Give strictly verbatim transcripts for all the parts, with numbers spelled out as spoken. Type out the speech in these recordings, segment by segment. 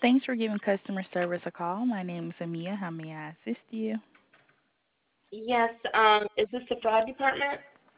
Thanks for giving customer service a call. My name is Amia. How may I assist you? Yes, um, is this the fraud department?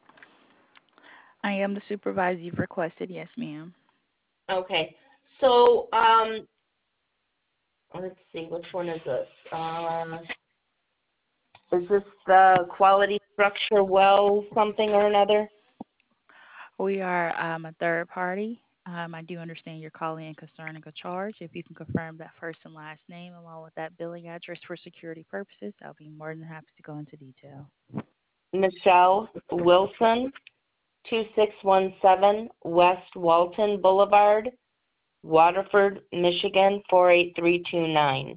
I am the supervisor you've requested. Yes, ma'am. Okay. So, um, let's see, which one is this? Uh, is this the quality structure well something or another? We are um, a third party. Um, I do understand you're calling in concerning a charge. If you can confirm that first and last name along with that billing address for security purposes, I'll be more than happy to go into detail. Michelle Wilson, two six one seven West Walton Boulevard, Waterford, Michigan, four eight three two nine.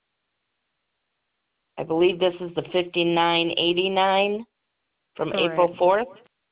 I believe this is the fifty-nine eighty-nine from Correct. April fourth.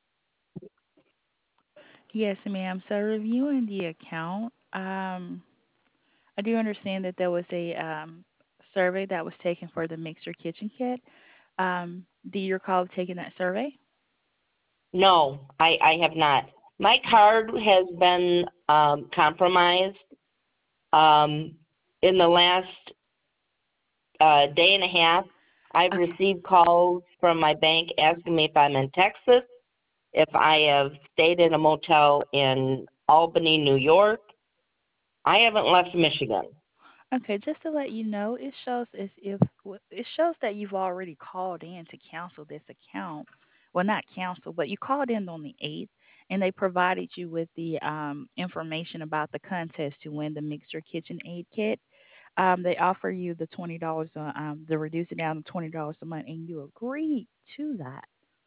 Yes, ma'am. So reviewing the account, um, I do understand that there was a um, survey that was taken for the mixer kitchen kit. Um, do you recall taking that survey? No, I, I have not. My card has been um, compromised. Um, in the last uh, day and a half, I've Okay. received calls from my bank asking me if I'm in Texas, if I have stayed in a motel in Albany, New York. I haven't left Michigan. Okay, just to let you know, it shows as if it shows that you've already called in to cancel this account. Well, not cancel, but you called in on the eighth, and they provided you with the um, information about the contest to win the Mixer Kitchen Aid Kit. Um, they offer you the twenty dollars, uh, um, to reduce it down to twenty dollars a month, and you agreed to that.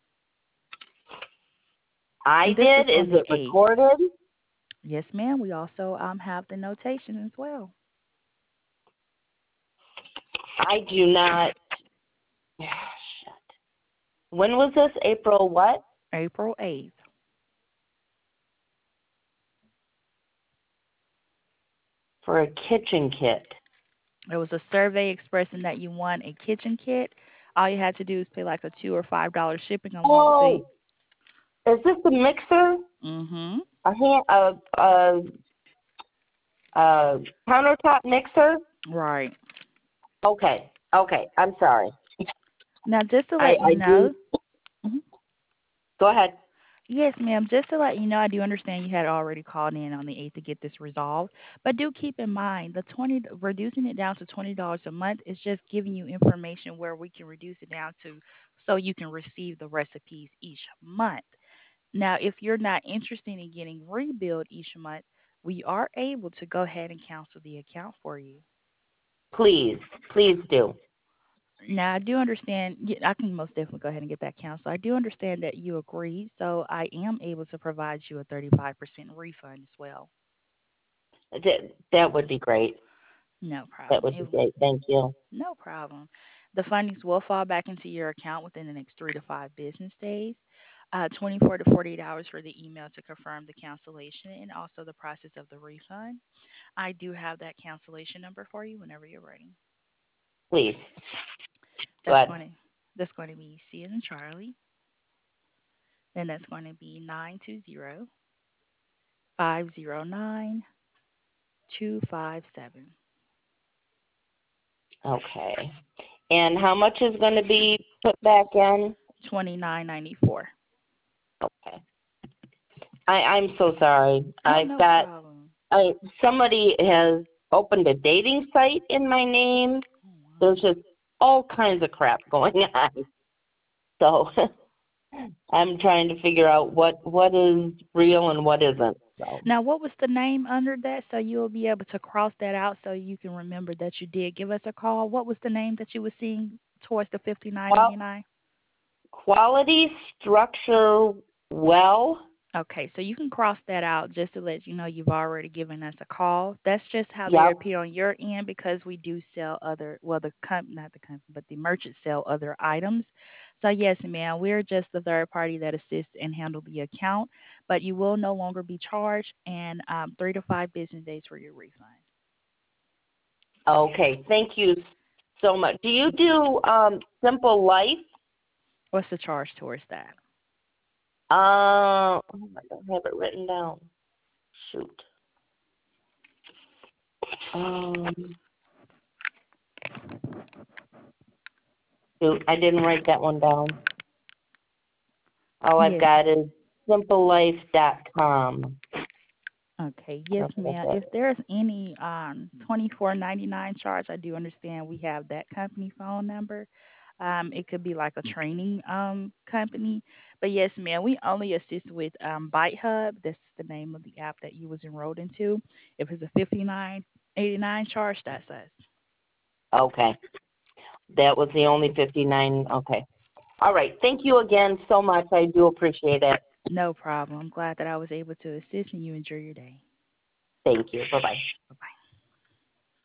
I And this was did. on Is the it eighth. recorded? Yes, ma'am. We also um, have the notation as well. I do not. Shit. When was this? April what? April eighth. For a kitchen kit. There was a survey expressing that you won a kitchen kit. All you had to do is pay like a two or five dollar shipping along with the. Oh, is this the mixer? Mhm. A hand, a, a, a countertop mixer? Right. Okay, okay. I'm sorry. Now, just to I, let you I do. know. Mhm. Go ahead. Yes, ma'am. Just to let you know, I do understand you had already called in on the eighth to get this resolved, but do keep in mind the twenty reducing it down to twenty dollars a month is just giving you information where we can reduce it down to so you can receive the recipes each month. Now, if you're not interested in getting rebilled each month, we are able to go ahead and cancel the account for you. Please, please do. Now, I do understand, yeah, I can most definitely go ahead and get that canceled. I do understand that you agreed, so I am able to provide you a thirty-five percent refund as well. That, that would be great. No That problem. would It, be great. Thank you. no problem. The fundings will fall back into your account within the next three to five business days. Uh, twenty-four to forty-eight hours for the email to confirm the cancellation and also the process of the refund. I do have that cancellation number for you whenever you're ready. Please. Go That's ahead. going to that's going to be C as in Charlie. Then that's going to be nine two zero five zero nine two five seven. Okay. And how much is going to be put back in? Twenty nine ninety four. Okay. I, I'm so sorry. Oh, I've no got, problem. I, somebody has opened a dating site in my name. Oh, There's wow. just all kinds of crap going on. So I'm trying to figure out what, what is real and what isn't. So Now, what was the name under that so you'll be able to cross that out so you can remember that you did give us a call? What was the name that you were seeing towards the fifty nine well, eighty nine? quality structure well. Okay, so you can cross that out just to let you know you've already given us a call. That's just how they Yep. appear on your end because we do sell other, well, the com not the company, but the merchants sell other items. So yes, ma'am, we're just the third party that assists and handle the account, but you will no longer be charged and um, three to five business days for your refund. Okay. Thank you so much. Do you do um, Simple Life? What's the charge towards that? Uh, oh, I don't have it written down. Shoot. Um, shoot, I didn't write that one down. All I've Yes. got is simple life dot com. Okay. Yes, ma'am. If there's any um twenty-four ninety-nine charge, I do understand we have that company phone number. Um, it could be like a training um company. But yes, ma'am, we only assist with um Bite Hub. That's the name of the app that you was enrolled into. If it's a fifty-nine eighty-nine charge, that's us. Okay. That was the only fifty-nine. Okay. All right. Thank you again so much. I do appreciate it. No problem. I'm glad that I was able to assist and you enjoy your day. Thank you. Bye-bye. Bye bye.